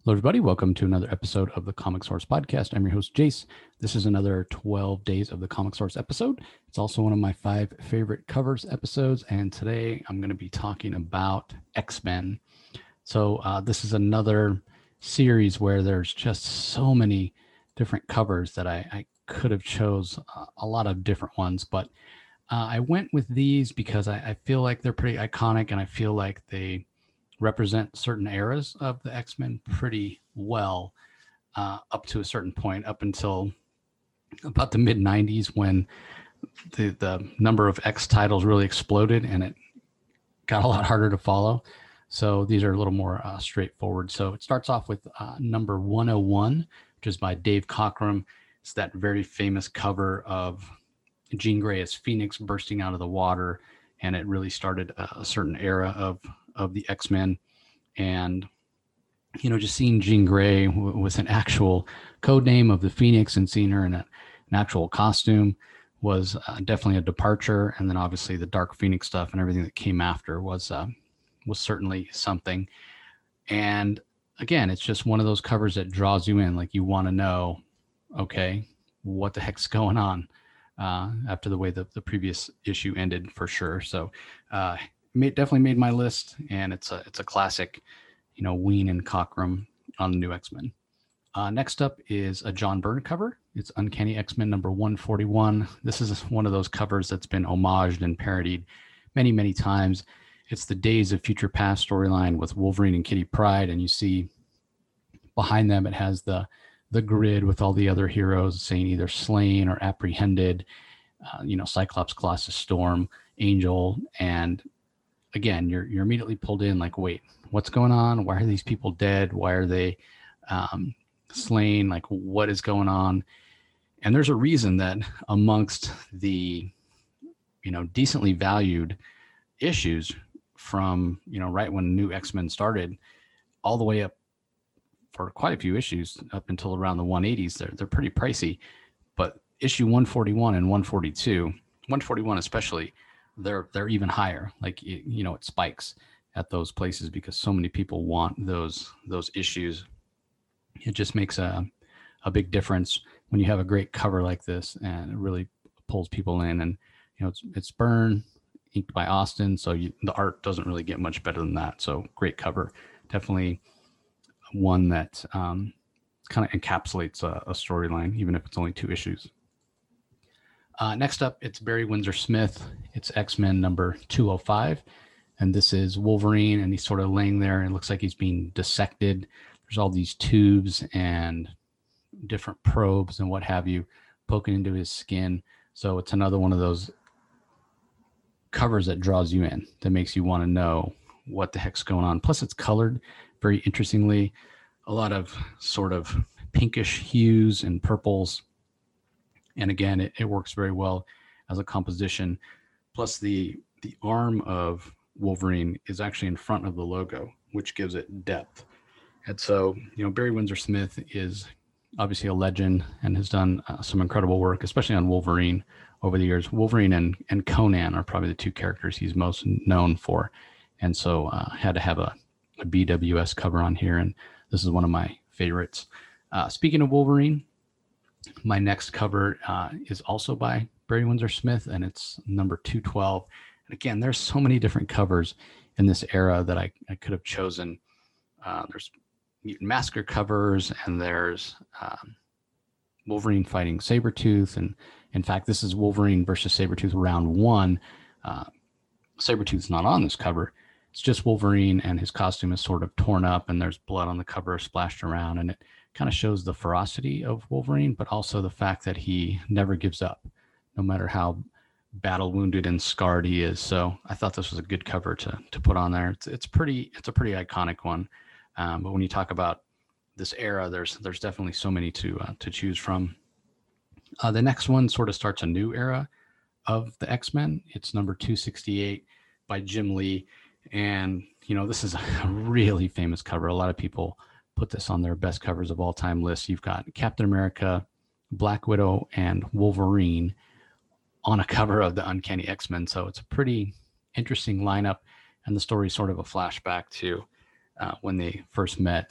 Hello, everybody. Welcome to another episode of the Comic Source Podcast. I'm your host, Jace. This is another 12 Days of the Comic Source episode. It's also one of my 5 favorite covers episodes. And today I'm going to be talking about X-Men. So this is another series where there's just so many different covers that I could have chose a lot of different ones. But I went with these because I feel like they're pretty iconic and I feel like they represent certain eras of the X-Men pretty well, up to a certain point, up until about the mid 90s when the number of X titles really exploded and it got a lot harder to follow. So these are a little more straightforward. So it starts off with number 101, which is by Dave Cockrum. It's that very famous cover of Jean Grey as Phoenix bursting out of the water, and it really started a certain era of the X-Men. And just seeing Jean Grey with an actual code name of the Phoenix and seeing her in an actual costume was definitely a departure. And then obviously the Dark Phoenix stuff and everything that came after was certainly something. And again, it's just one of those covers that draws you in. Like, you want to know, okay, what the heck's going on after the way the previous issue ended, for sure. So definitely made my list, and it's a classic, Ween and Cockrum on the new X-Men. Next up is a John Byrne cover. It's Uncanny X-Men number 141. This is one of those covers that's been homaged and parodied many, many times. It's the Days of Future Past storyline with Wolverine and Kitty Pryde, and you see behind them it has the grid with all the other heroes saying either slain or apprehended. Cyclops, Colossus, Storm, Angel, and again, you're immediately pulled in. Like, wait, what's going on? Why are these people dead? Why are they slain? Like, what is going on? And there's a reason that amongst the decently valued issues from right when New X-Men started, all the way up for quite a few issues up until around the 180s, they're pretty pricey. But issue 141 and 142, 141 especially, they're even higher. Like, it spikes at those places because so many people want those issues. It just makes a big difference when you have a great cover like this, and it really pulls people in. And it's Byrne, inked by Austin, so the art doesn't really get much better than that. So great cover, definitely one that kind of encapsulates a storyline, even if it's only 2 issues. Next up, it's Barry Windsor Smith. It's X-Men number 205. And this is Wolverine, and he's sort of laying there, and it looks like he's being dissected. There's all these tubes and different probes and what have you poking into his skin. So it's another one of those covers that draws you in, that makes you want to know what the heck's going on. Plus, it's colored very interestingly. A lot of sort of pinkish hues and purples. And again, it works very well as a composition. Plus, the arm of Wolverine is actually in front of the logo, which gives it depth. And so, Barry Windsor Smith is obviously a legend and has done some incredible work, especially on Wolverine over the years. Wolverine and Conan are probably the 2 characters he's most known for. And so had to have a BWS cover on here, and this is one of my favorites. Speaking of Wolverine, my next cover is also by Barry Windsor Smith, and it's number 212. And again, there's so many different covers in this era that I could have chosen. There's Mutant Massacre covers, and there's Wolverine fighting Sabretooth. And in fact, this is Wolverine versus Sabretooth round 1. Sabretooth's not on this cover. It's just Wolverine, and his costume is sort of torn up, and there's blood on the cover splashed around, and it kind of shows the ferocity of Wolverine, but also the fact that he never gives up, no matter how battle wounded and scarred he is. So I thought this was a good cover to put on there. It's a pretty iconic one. But when you talk about this era, there's definitely so many to choose from. The next one sort of starts a new era of the X-Men. It's number 268 by Jim Lee. And, this is a really famous cover. A lot of people put this on their best covers of all time lists. You've got Captain America, Black Widow, and Wolverine on a cover of the Uncanny X-Men. So it's a pretty interesting lineup. And the story is sort of a flashback to when they first met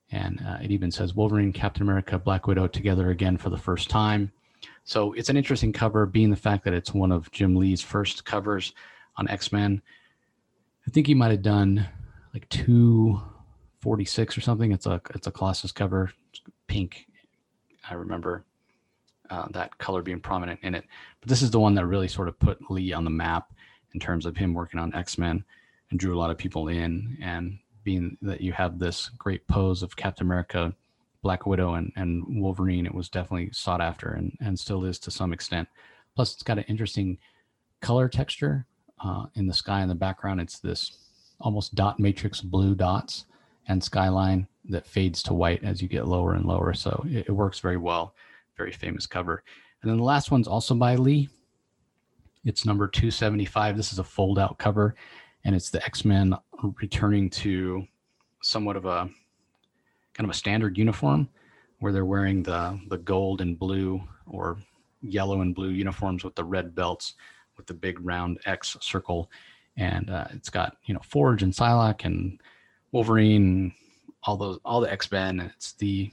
And it even says Wolverine, Captain America, Black Widow together again for the first time. So it's an interesting cover, being the fact that it's one of Jim Lee's first covers on X-Men. I think he might have done like 246 or something. It's a Colossus cover, it's pink. I remember that color being prominent in it. But this is the one that really sort of put Lee on the map in terms of him working on X-Men and drew a lot of people in. And being that you have this great pose of Captain America, Black Widow, and Wolverine, it was definitely sought after and still is to some extent. Plus, it's got an interesting color texture in the sky in the background. It's this almost dot matrix blue dots and skyline that fades to white as you get lower and lower. So it works very well. Very famous cover. And then the last one's also by Lee. It's number 275. This is a fold out cover, and it's the X-Men returning to somewhat of a kind of a standard uniform where they're wearing the gold and blue or yellow and blue uniforms with the red belts with the big round X circle. And it's got, Forge and Psylocke and Wolverine, all the X-Men. And it's the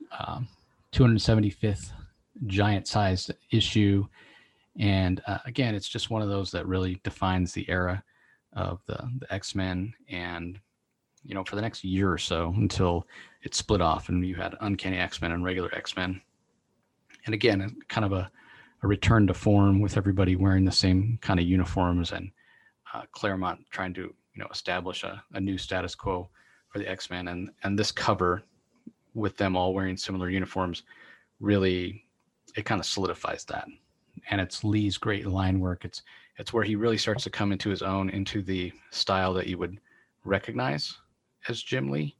275th giant sized issue. And again, it's just one of those that really defines the era of the X-Men. And, for the next year or so until it split off and you had Uncanny X-Men and regular X-Men. And again, kind of a return to form with everybody wearing the same kind of uniforms, and Claremont trying to, establish a new status quo for the X-Men. And this cover with them all wearing similar uniforms, really, it kind of solidifies that. And it's Lee's great line work. It's where he really starts to come into his own, into the style that you would recognize as Jim Lee,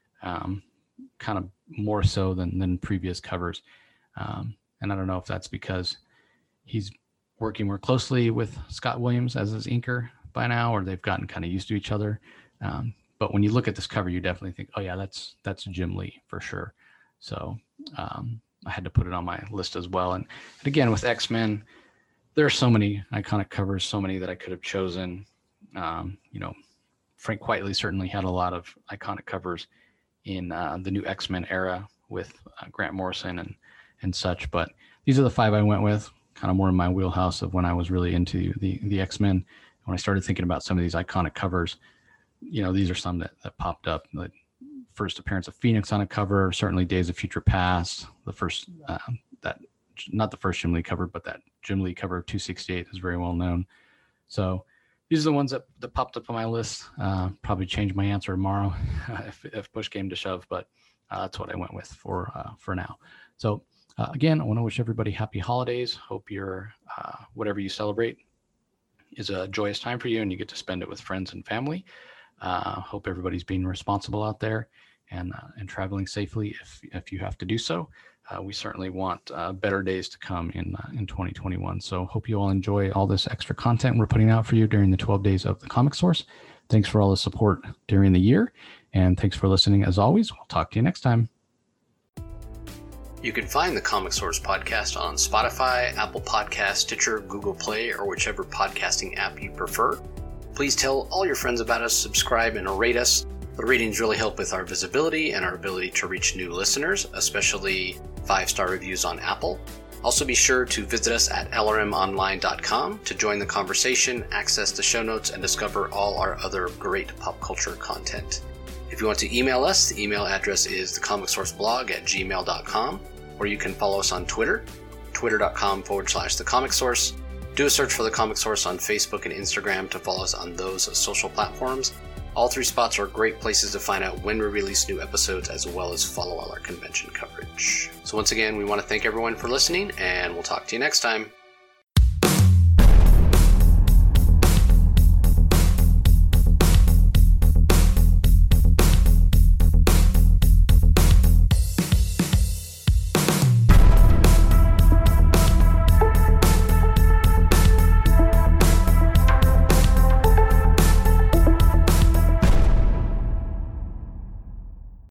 kind of more so than previous covers. And I don't know if that's because he's working more closely with Scott Williams as his inker by now, or they've gotten kind of used to each other. But when you look at this cover, you definitely think, oh yeah, that's Jim Lee for sure. So I had to put it on my list as well. And again, with X-Men, there are so many iconic covers, so many that I could have chosen. Frank Quitely certainly had a lot of iconic covers in the new X-Men era with Grant Morrison and such. But these are the five I went with, kind of more in my wheelhouse of when I was really into the X-Men. When I started thinking about some of these iconic covers, these are some that popped up. The first appearance of Phoenix on a cover, certainly Days of Future Past. The first, not the first Jim Lee cover, but that Jim Lee cover of 268 is very well known. So these are the ones that popped up on my list. Probably change my answer tomorrow if push came to shove, but that's what I went with for now. So again, I want to wish everybody happy holidays. Hope your whatever you celebrate is a joyous time for you and you get to spend it with friends and family. Hope everybody's being responsible out there and traveling safely if you have to do so. We certainly want better days to come in 2021. So hope you all enjoy all this extra content we're putting out for you during the 12 days of the Comic Source. Thanks for all the support during the year, and thanks for listening as always. We'll talk to you next time. You can find the Comic Source podcast on Spotify, Apple Podcasts, Stitcher, Google Play, or whichever podcasting app you prefer. Please tell all your friends about us, subscribe, and rate us. The ratings really help with our visibility and our ability to reach new listeners, especially 5-star reviews on Apple. Also be sure to visit us at lrmonline.com to join the conversation, access the show notes, and discover all our other great pop culture content. If you want to email us, the email address is thecomicsourceblog@gmail.com, or you can follow us on Twitter, twitter.com/thecomicsource. Do a search for The Comic Source on Facebook and Instagram to follow us on those social platforms. All three spots are great places to find out when we release new episodes, as well as follow all our convention coverage. So once again, we want to thank everyone for listening, and we'll talk to you next time.